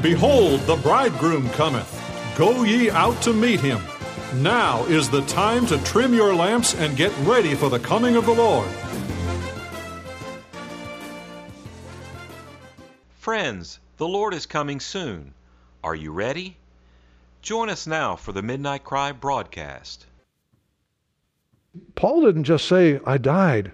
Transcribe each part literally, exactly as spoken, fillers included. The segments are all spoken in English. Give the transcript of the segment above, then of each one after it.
Behold, the bridegroom cometh. Go ye out to meet him. Now is the time to trim your lamps and get ready for the coming of the Lord. Friends, the Lord is coming soon. Are you ready? Join us now for the Midnight Cry broadcast. Paul didn't just say, I died.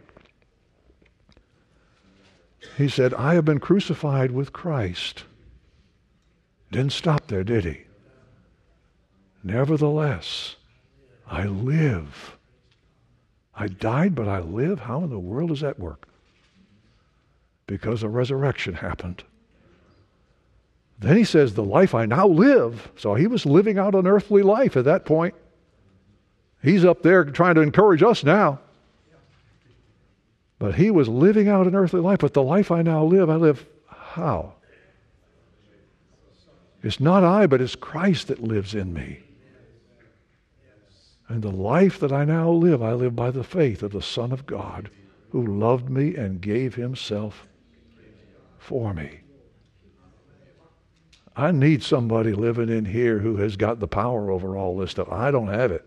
He said, I have been crucified with Christ. Didn't stop there, did he? Nevertheless, I live. I died, but I live? How in the world does that work? Because a resurrection happened. Then he says, the life I now live. So he was living out an earthly life at that point. He's up there trying to encourage us now. But he was living out an earthly life. But the life I now live, I live how? It's not I, but it's Christ that lives in me. And the life that I now live, I live by the faith of the Son of God, who loved me and gave himself for me. I need somebody living in here who has got the power over all this stuff. I don't have it.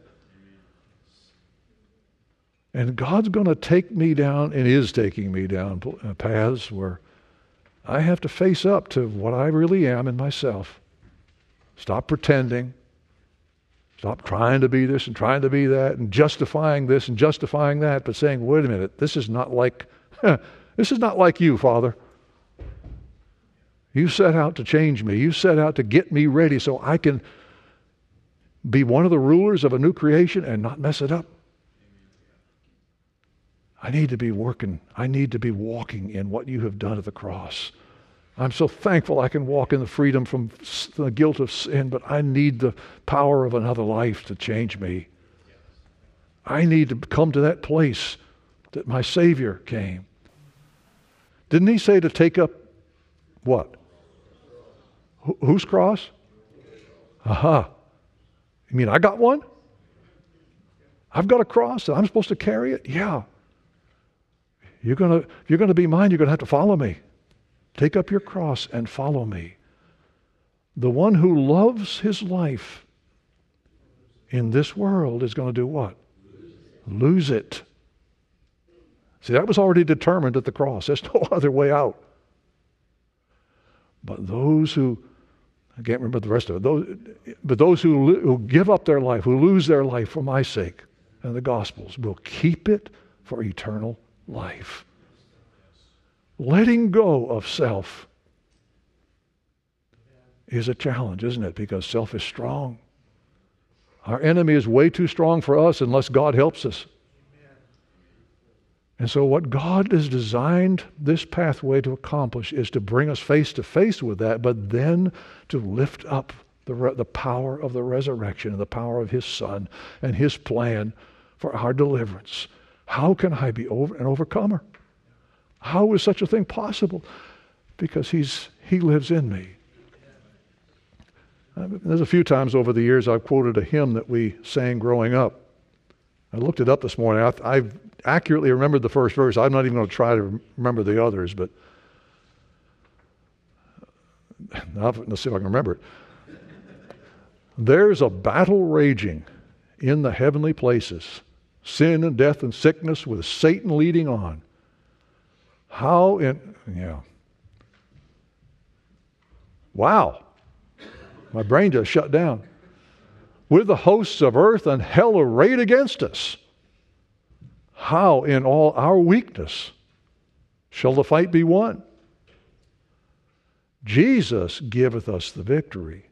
And God's going to take me down, and is taking me down paths where I have to face up to what I really am in myself. Stop pretending. Stop trying to be this and trying to be that and justifying this and justifying that, but saying, wait a minute, this is not like, this is not like you, Father. You set out to change me. You set out to get me ready so I can be one of the rulers of a new creation and not mess it up. I need to be working. I need to be walking in what you have done at the cross. I'm so thankful I can walk in the freedom from the guilt of sin, but I need the power of another life to change me. I need to come to that place that my Savior came. Didn't he say to take up what? Wh- whose cross? Aha. You mean I got one? I've got a cross and I'm supposed to carry it? Yeah. You're gonna, if you're going to be mine, you're going to have to follow me. Take up your cross and follow me. The one who loves his life in this world is going to do what? Lose it. See, that was already determined at the cross. There's no other way out. But those who, I can't remember the rest of it, those, but those who, who give up their life, who lose their life for my sake and the Gospels, will keep it for eternal life. Letting go of self is a challenge, isn't it? Because self is strong. Our enemy is way too strong for us unless God helps us. And so what God has designed this pathway to accomplish is to bring us face to face with that, but then to lift up the, re- the power of the resurrection and the power of his Son and his plan for our deliverance. How can I be over an overcomer? How is such a thing possible? Because he's he lives in me. Uh, there's a few times over the years I've quoted a hymn that we sang growing up. I looked it up this morning. I, I've accurately remembered the first verse. I'm not even going to try to remember the others, but let's see if I can remember it. There's a battle raging in the heavenly places, sin and death and sickness with Satan leading on. How in, yeah. Wow. My brain just shut down. With the hosts of earth and hell arrayed against us, how in all our weakness shall the fight be won? Jesus giveth us the victory.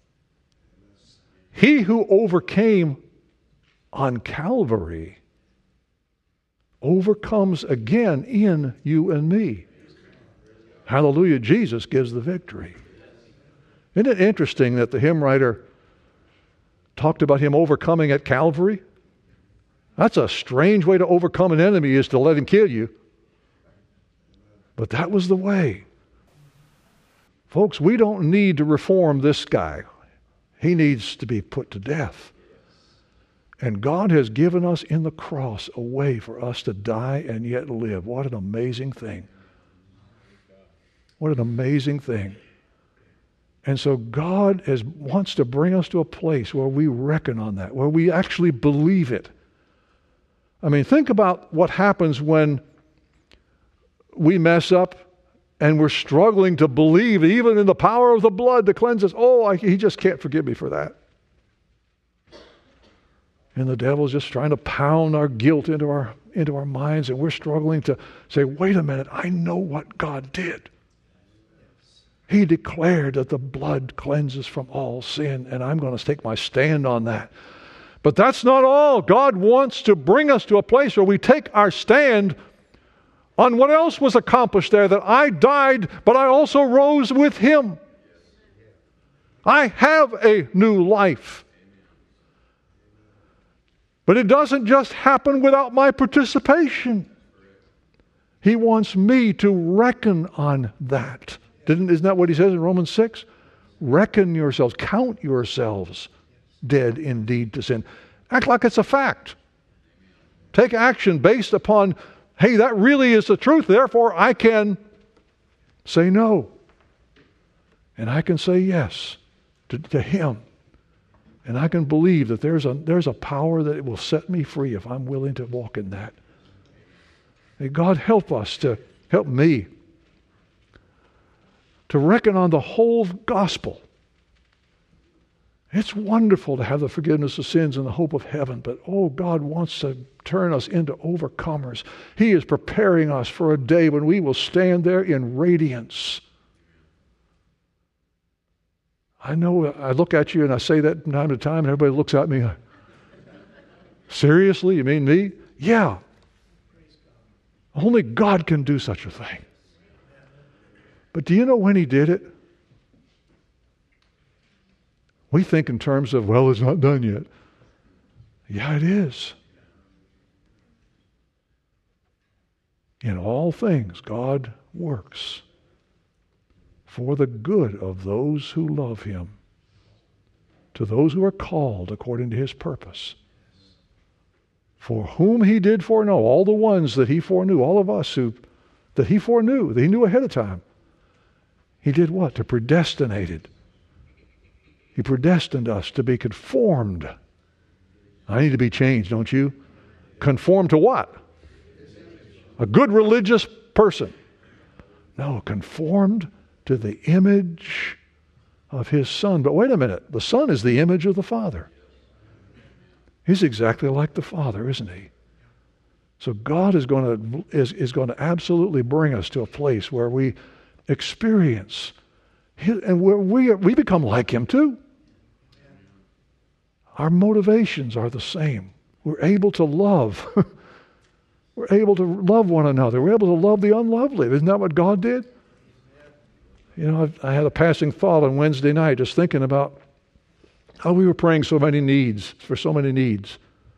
He who overcame on Calvary overcomes again in you and me. Hallelujah, Jesus gives the victory. Isn't it interesting that the hymn writer talked about him overcoming at Calvary? That's a strange way to overcome an enemy, is to let him kill you. But that was the way. Folks, we don't need to reform this guy. He needs to be put to death. And God has given us in the cross a way for us to die and yet live. What an amazing thing. What an amazing thing. And so God is, wants to bring us to a place where we reckon on that, where we actually believe it. I mean, think about what happens when we mess up and we're struggling to believe even in the power of the blood to cleanse us. Oh, I, he just can't forgive me for that. And the devil's just trying to pound our guilt into our into our minds, and we're struggling to say, wait a minute, I know what God did. He declared that the blood cleanses from all sin, and I'm going to take my stand on that. But that's not all. God wants to bring us to a place where we take our stand on what else was accomplished there, that I died, but I also rose with Him. I have a new life. But it doesn't just happen without my participation. He wants me to reckon on that. Didn't, isn't that what he says in Romans six? Reckon yourselves, count yourselves dead indeed to sin. Act like it's a fact. Take action based upon, hey, that really is the truth, therefore I can say no. And I can say yes to, to Him. And I can believe that there's a, there's a power that it will set me free if I'm willing to walk in that. May God help us to, help me, to reckon on the whole gospel. It's wonderful to have the forgiveness of sins and the hope of heaven, but oh, God wants to turn us into overcomers. He is preparing us for a day when we will stand there in radiance. I know I look at you and I say that from time to time, and everybody looks at me. Seriously? You mean me? Yeah. Only God can do such a thing. But do you know when He did it? We think in terms of, well, it's not done yet. Yeah, it is. In all things, God works for the good of those who love Him, to those who are called according to His purpose. For whom He did foreknow, all the ones that He foreknew, all of us who that He foreknew, that He knew ahead of time. He did what? To predestinated. He predestined us to be conformed. I need to be changed, don't you? Conformed to what? A good religious person. No, conformed to the image of His Son. But wait a minute, the Son is the image of the Father. He's exactly like the Father, isn't He? So God is going to is, is going to absolutely bring us to a place where we experience His, and where we we become like Him too. Our motivations are the same. We're able to love. We're able to love one another. We're able to love the unlovely. Isn't that what God did? You know, I had a passing thought on Wednesday night just thinking about how we were praying so many needs, for so many needs.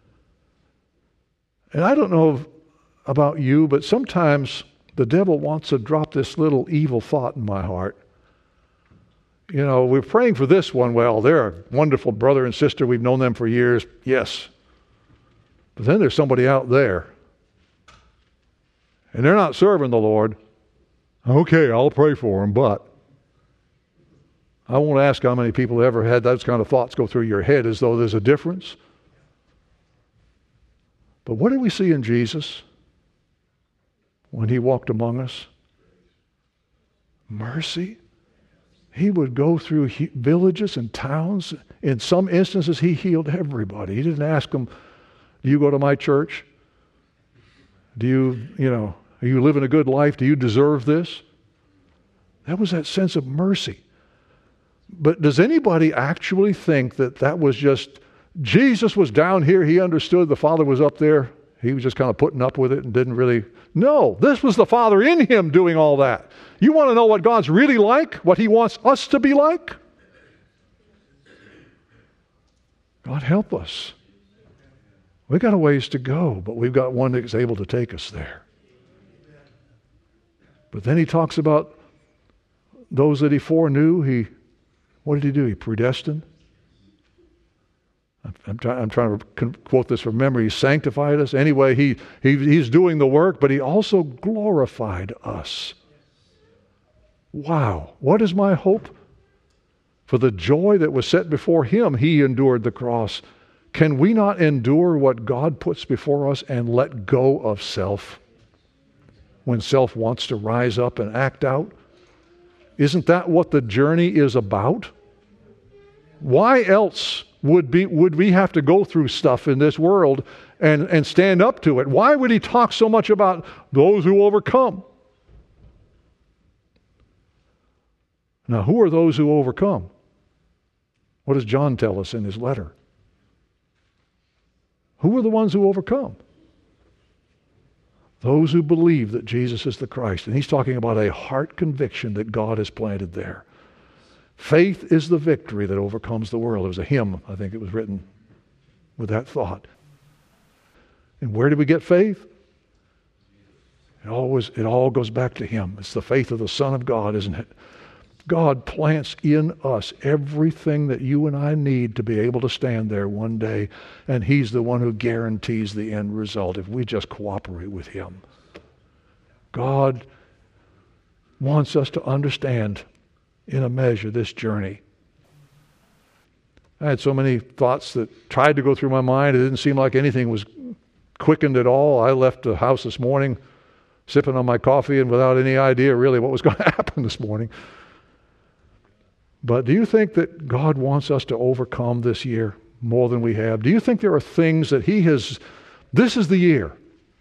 And I don't know about you, but sometimes the devil wants to drop this little evil thought in my heart. You know, we're praying for this one. Well, they're a wonderful brother and sister. We've known them for years. Yes. But then there's somebody out there. And they're not serving the Lord. Okay, I'll pray for them, but I won't ask how many people ever had those kind of thoughts go through your head as though there's a difference. But what did we see in Jesus when He walked among us? Mercy. He would go through he- villages and towns. In some instances, He healed everybody. He didn't ask them, do you go to my church? Do you, you know, are you living a good life? Do you deserve this? That was that sense of mercy. But does anybody actually think that that was just, Jesus was down here, He understood, the Father was up there, He was just kind of putting up with it and didn't really... No, this was the Father in Him doing all that. You want to know what God's really like? What He wants us to be like? God help us. We've got a ways to go, but we've got one that's able to take us there. But then He talks about those that He foreknew. He, what did He do? He predestined. I'm, I'm, try, I'm trying to quote this from memory. He sanctified us. Anyway, he, he He's doing the work, but He also glorified us. Wow. What is my hope? For the joy that was set before him, he endured the cross. Can we not endure what God puts before us and let go of self when self wants to rise up and act out? Isn't that what the journey is about? Why else would be would we have to go through stuff in this world and, and stand up to it? Why would he talk so much about those who overcome? Now, who are those who overcome? What does John tell us in his letter? Who are the ones who overcome? Those who believe that Jesus is the Christ. And he's talking about a heart conviction that God has planted there. Faith is the victory that overcomes the world. It was a hymn, I think it was written with that thought. And where do we get faith? It always, it all goes back to him. It's the faith of the Son of God, isn't it? God plants in us everything that you and I need to be able to stand there one day, and he's the one who guarantees the end result if we just cooperate with him. God wants us to understand in a measure this journey. I had so many thoughts that tried to go through my mind. It didn't seem like anything was quickened at all. I left the house this morning sipping on my coffee and without any idea really what was going to happen this morning. But do you think that God wants us to overcome this year more than we have? Do you think there are things that he has, this is the year.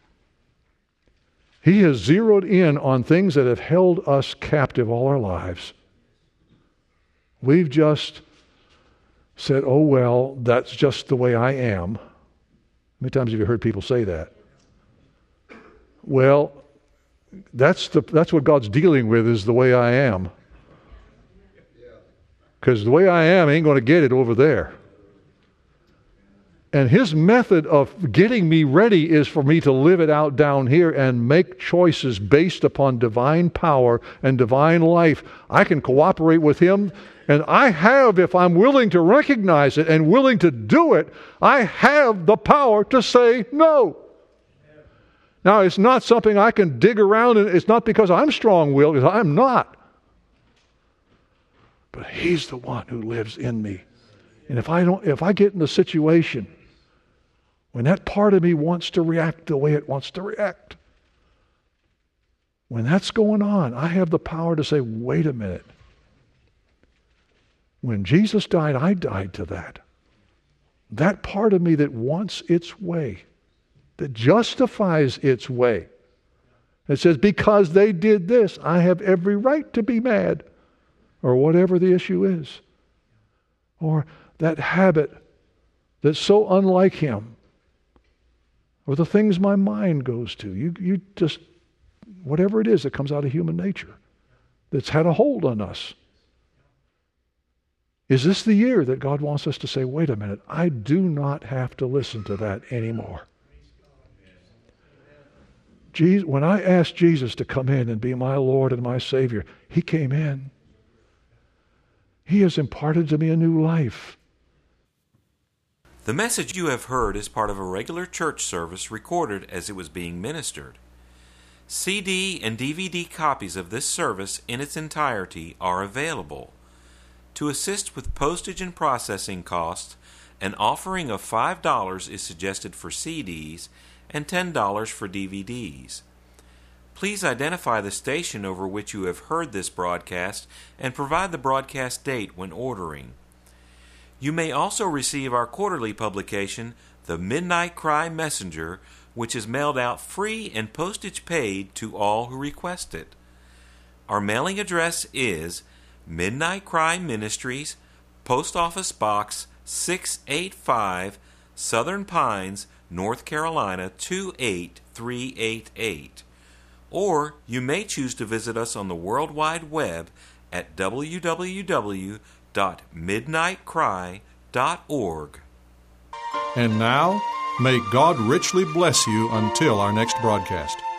He has zeroed in on things that have held us captive all our lives. We've just said, oh, well, that's just the way I am. How many times have you heard people say that? Well, that's the that's what God's dealing with, is the way I am. Because the way I am ain't going to get it over there. And his method of getting me ready is for me to live it out down here and make choices based upon divine power and divine life. I can cooperate with him, and I have, if I'm willing to recognize it and willing to do it, I have the power to say no. Now, it's not something I can dig around, and it's not because I'm strong-willed, because I'm not. But he's the one who lives in me. And if I don't, if I get in a situation when that part of me wants to react the way it wants to react, when that's going on, I have the power to say, wait a minute. When Jesus died, I died to that. That part of me that wants its way, that justifies its way. It says, because they did this, I have every right to be mad. Or whatever the issue is. Or that habit that's so unlike him. Or the things my mind goes to. You, you just, whatever it is that comes out of human nature that's had a hold on us. Is this the year that God wants us to say, wait a minute, I do not have to listen to that anymore. Jesus, when I asked Jesus to come in and be my Lord and my Savior, he came in. He has imparted to me a new life. The message you have heard is part of a regular church service recorded as it was being ministered. C D and D V D copies of this service in its entirety are available. To assist with postage and processing costs, an offering of five dollars is suggested for C Ds and ten dollars for D V Ds. Please identify the station over which you have heard this broadcast and provide the broadcast date when ordering. You may also receive our quarterly publication, The Midnight Cry Messenger, which is mailed out free and postage paid to all who request it. Our mailing address is Midnight Cry Ministries, Post Office Box six eighty-five, Southern Pines, North Carolina two eight three eight eight. Or you may choose to visit us on the World Wide Web at w w w dot midnight cry dot org. And now, may God richly bless you until our next broadcast.